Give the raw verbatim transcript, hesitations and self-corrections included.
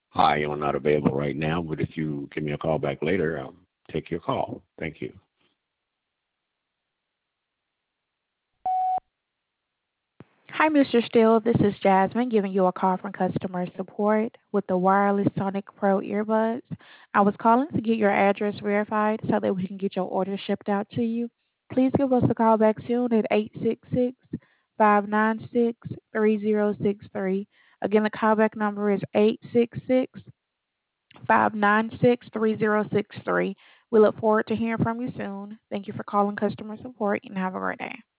Hi, I'm not available right now, but if you give me a call back later, I'll take your call. Thank you. Hi, Mister Steele. This is Jasmine giving you a call from customer support with the wireless Sonic Pro earbuds. I was calling to get your address verified so that we can get your order shipped out to you. Please give us a call back soon at eight six six, five nine six, three zero six three. Again, the callback number is eight six six, five nine six, three zero six three. We look forward to hearing from you soon. Thank you for calling customer support and have a great day.